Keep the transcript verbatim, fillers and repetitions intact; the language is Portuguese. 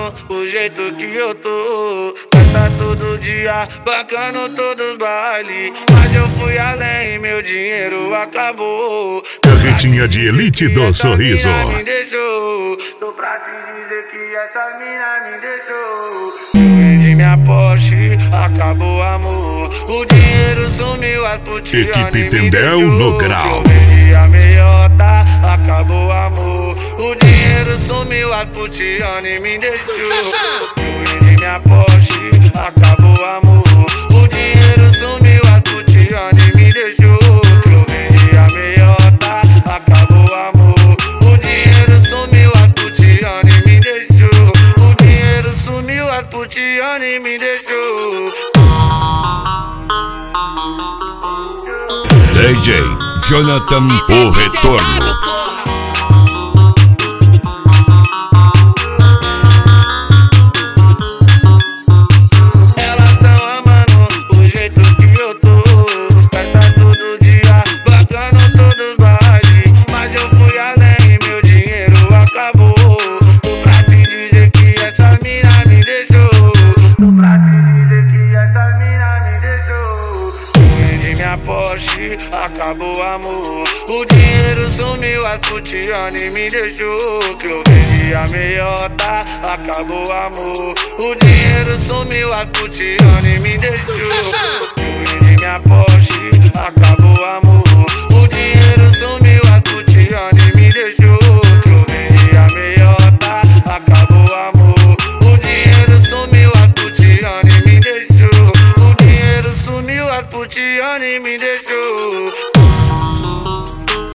amando o jeito que eu tô. Festa todo dia, bancando todos os bailes. Mas eu fui além, meu dinheiro acabou. Carretinha de elite do sorriso. Me deixou. Tô pra te dizer que essa mina me deixou. Eu vendi minha Porsche, acabou o amor. O dinheiro sumiu, a putiane Equipe Tendel no grau. Eu vendi a meiota, acabou o amor. O dinheiro sumiu, a putiane me deixou. Eu vendi minha Porsche, acabou o amor. O dinheiro sumiu, a putiane me deixou. Eu vendi a meiota, acabou o amor. O dinheiro sumiu, a putiane me deixou. O dinheiro sumiu, a putiane me deixou. D J Jonathan, o retorno. Elas tão amando o jeito que eu tô. Festa todo dia, bancando todos os bailes. Mas eu fui além, meu dinheiro acabou. Tô pra te dizer que essa mina me deixou. Tô pra te dizer que essa mina me deixou. Eu vendi minha Porsche, acabou o amor. O dinheiro sumiu, a putiane me deixou. Que eu vendi a meiota, acabou o amor. O dinheiro sumiu, a putiane me deixou. Eu vendi minha Porsche, acabou o amor.